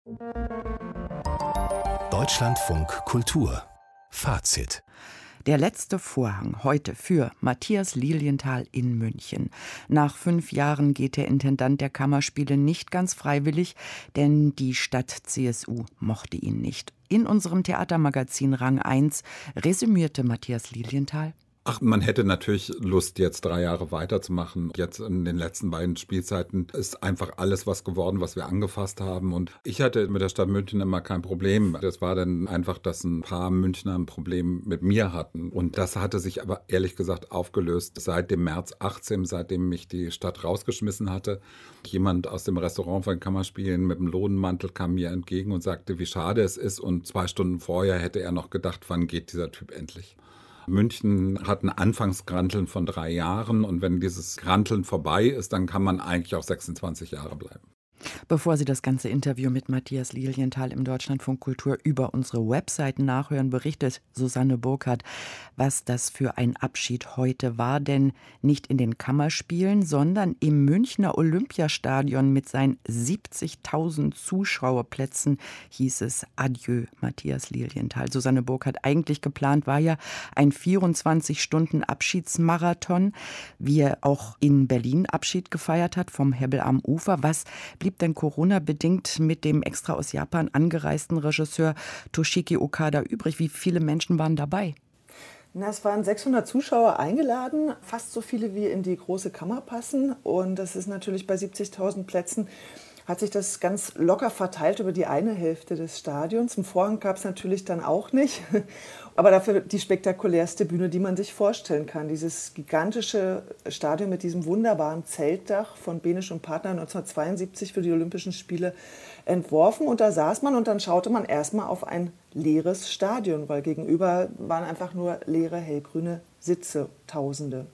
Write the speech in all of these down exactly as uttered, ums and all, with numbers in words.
Deutschlandfunk Kultur Fazit. Der letzte Vorhang heute für Matthias Lilienthal in München. Nach fünf Jahren geht der Intendant der Kammerspiele nicht ganz freiwillig, denn die Stadt C S U mochte ihn nicht. In unserem Theatermagazin Rang eins resümierte Matthias Lilienthal: Ach, man hätte natürlich Lust, jetzt drei Jahre weiterzumachen. Jetzt in den letzten beiden Spielzeiten ist einfach alles was geworden, was wir angefasst haben. Und ich hatte mit der Stadt München immer kein Problem. Das war dann einfach, dass ein paar Münchner ein Problem mit mir hatten. Und das hatte sich aber ehrlich gesagt aufgelöst seit dem März achtzehn, seitdem mich die Stadt rausgeschmissen hatte. Jemand aus dem Restaurant von Kammerspielen mit dem Lodenmantel kam mir entgegen und sagte, wie schade es ist. Und zwei Stunden vorher hätte er noch gedacht, wann geht dieser Typ endlich. München hat ein Anfangsgranteln von drei Jahren und wenn dieses Granteln vorbei ist, dann kann man eigentlich auch sechsundzwanzig Jahre bleiben. Bevor Sie das ganze Interview mit Matthias Lilienthal im Deutschlandfunk Kultur über unsere Webseiten nachhören, berichtet Susanne Burkhardt, was das für ein Abschied heute war. Denn nicht in den Kammerspielen, sondern im Münchner Olympiastadion mit seinen siebzigtausend Zuschauerplätzen hieß es Adieu, Matthias Lilienthal. Susanne Burkhardt, eigentlich geplant war ja ein vierundzwanzig Stunden Abschiedsmarathon, wie er auch in Berlin Abschied gefeiert hat vom Hebbel am Ufer. Was blieb denn Corona-bedingt mit dem extra aus Japan angereisten Regisseur Toshiki Okada übrig? Wie viele Menschen waren dabei? Na, es waren sechshundert Zuschauer eingeladen, fast so viele wie in die große Kammer passen. Und das ist natürlich bei siebzigtausend Plätzen, hat sich das ganz locker verteilt über die eine Hälfte des Stadions. Einen Vorhang gab es natürlich dann auch nicht, aber dafür die spektakulärste Bühne, die man sich vorstellen kann. Dieses gigantische Stadion mit diesem wunderbaren Zeltdach von Behnisch und Partner neunzehnhundertzweiundsiebzig für die Olympischen Spiele entworfen. Und da saß man und dann schaute man erstmal auf ein leeres Stadion, weil gegenüber waren einfach nur leere, hellgrüne Sitze, Tausende.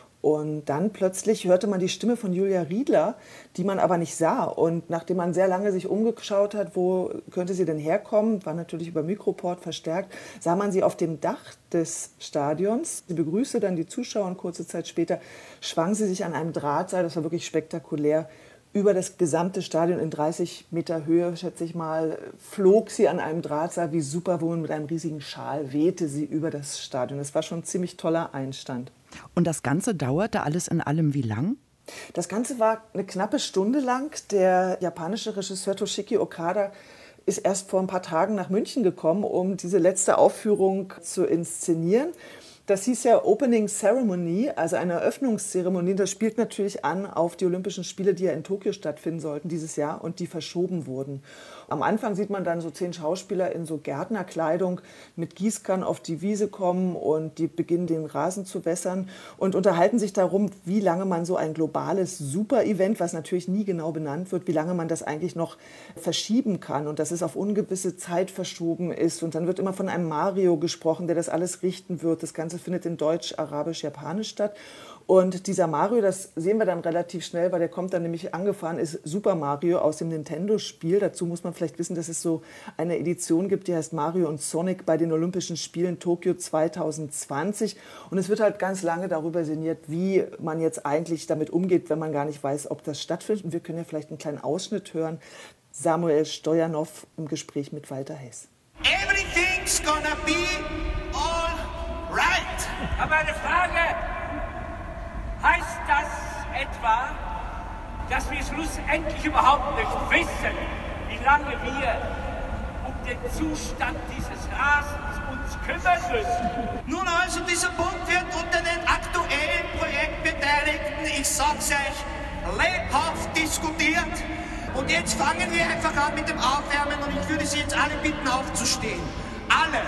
Und dann plötzlich hörte man die Stimme von Julia Riedler, die man aber nicht sah. Und nachdem man sehr lange sich umgeschaut hat, wo könnte sie denn herkommen, war natürlich über Mikroport verstärkt, sah man sie auf dem Dach des Stadions. Sie begrüßte dann die Zuschauer und kurze Zeit später schwang sie sich an einem Drahtseil, das war wirklich spektakulär, über das gesamte Stadion in dreißig Meter Höhe, schätze ich mal, flog sie an einem Drahtseil wie Superwoman mit einem riesigen Schal, wehte sie über das Stadion. Das war schon ein ziemlich toller Einstand. Und das Ganze dauerte alles in allem wie lang? Das Ganze war eine knappe Stunde lang. Der japanische Regisseur Toshiki Okada ist erst vor ein paar Tagen nach München gekommen, um diese letzte Aufführung zu inszenieren. Das hieß ja Opening Ceremony, also eine Eröffnungszeremonie. Das spielt natürlich an auf die Olympischen Spiele, die ja in Tokio stattfinden sollten dieses Jahr und die verschoben wurden. Am Anfang sieht man dann so zehn Schauspieler in so Gärtnerkleidung mit Gießkannen auf die Wiese kommen und die beginnen den Rasen zu wässern und unterhalten sich darum, wie lange man so ein globales Super-Event, was natürlich nie genau benannt wird, wie lange man das eigentlich noch verschieben kann und dass es auf ungewisse Zeit verschoben ist. Und dann wird immer von einem Mario gesprochen, der das alles richten wird. Das Ganze findet in Deutsch, Arabisch, Japanisch statt. Und dieser Mario, das sehen wir dann relativ schnell, weil der kommt dann nämlich angefahren, ist Super Mario aus dem Nintendo-Spiel. Dazu muss man vielleicht wissen, dass es so eine Edition gibt, die heißt Mario und Sonic bei den Olympischen Spielen Tokio zwanzig zwanzig. Und es wird halt ganz lange darüber sinniert, wie man jetzt eigentlich damit umgeht, wenn man gar nicht weiß, ob das stattfindet. Und wir können ja vielleicht einen kleinen Ausschnitt hören. Samuel Stojanov im Gespräch mit Walter Hess. Everything's gonna be all right. Aber eine Frage. Heißt das etwa, dass wir schlussendlich überhaupt nicht wissen, wie lange wir um den Zustand dieses Rasens uns kümmern müssen? Nun also, dieser Punkt wird unter den aktuellen Projektbeteiligten, ich sag's euch, lebhaft diskutiert. Und jetzt fangen wir einfach an mit dem Aufwärmen und ich würde Sie jetzt alle bitten, aufzustehen. Alle!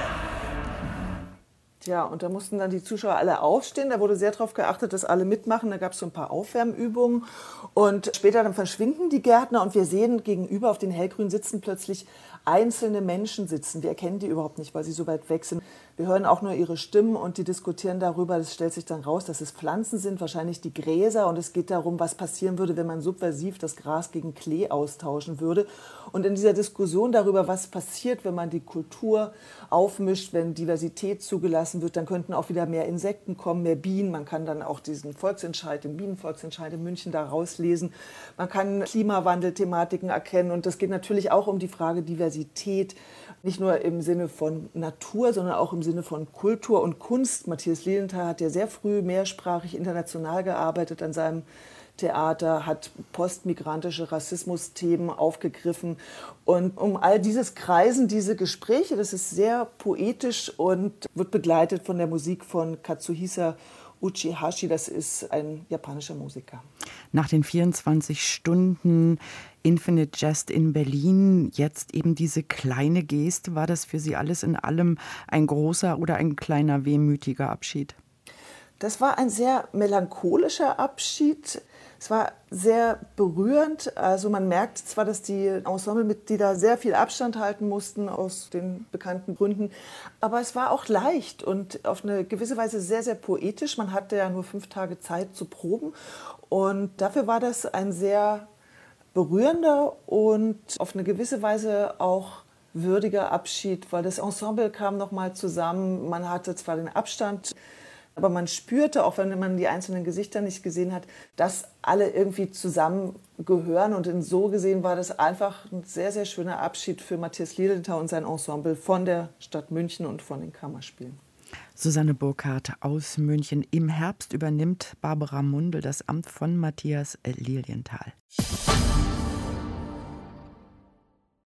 Tja, und da mussten dann die Zuschauer alle aufstehen. Da wurde sehr darauf geachtet, dass alle mitmachen. Da gab es so ein paar Aufwärmübungen. Und später dann verschwinden die Gärtner und wir sehen gegenüber auf den hellgrünen Sitzen plötzlich einzelne Menschen sitzen. Wir erkennen die überhaupt nicht, weil sie so weit weg sind. Wir hören auch nur ihre Stimmen und die diskutieren darüber, das stellt sich dann raus, dass es Pflanzen sind, wahrscheinlich die Gräser. Und es geht darum, was passieren würde, wenn man subversiv das Gras gegen Klee austauschen würde. Und in dieser Diskussion darüber, was passiert, wenn man die Kultur aufmischt, wenn Diversität zugelassen wird, dann könnten auch wieder mehr Insekten kommen, mehr Bienen. Man kann dann auch diesen Volksentscheid, den Bienenvolksentscheid in München da rauslesen. Man kann Klimawandelthematiken erkennen. Und das geht natürlich auch um die Frage Diversität. Nicht nur im Sinne von Natur, sondern auch im Sinne von Kultur und Kunst. Matthias Lilienthal hat ja sehr früh mehrsprachig international gearbeitet an seinem Theater, hat postmigrantische Rassismusthemen aufgegriffen. Und um all dieses kreisen diese Gespräche, das ist sehr poetisch und wird begleitet von der Musik von Katsuhisa Uchihashi, das ist ein japanischer Musiker. Nach den vierundzwanzig Stunden Infinite Jest in Berlin, jetzt eben diese kleine Geste, war das für Sie alles in allem ein großer oder ein kleiner wehmütiger Abschied? Das war ein sehr melancholischer Abschied. Es war sehr berührend. Also man merkt zwar, dass die Ensemblemitglieder sehr viel Abstand halten mussten aus den bekannten Gründen, aber es war auch leicht und auf eine gewisse Weise sehr, sehr poetisch. Man hatte ja nur fünf Tage Zeit zu proben und dafür war das ein sehr berührender und auf eine gewisse Weise auch würdiger Abschied, weil das Ensemble kam nochmal zusammen. Man hatte zwar den Abstand, aber man spürte, auch wenn man die einzelnen Gesichter nicht gesehen hat, dass alle irgendwie zusammengehören. Und in so gesehen war das einfach ein sehr, sehr schöner Abschied für Matthias Lilienthal und sein Ensemble von der Stadt München und von den Kammerspielen. Susanne Burkhardt aus München. Im Herbst übernimmt Barbara Mundel das Amt von Matthias Lilienthal.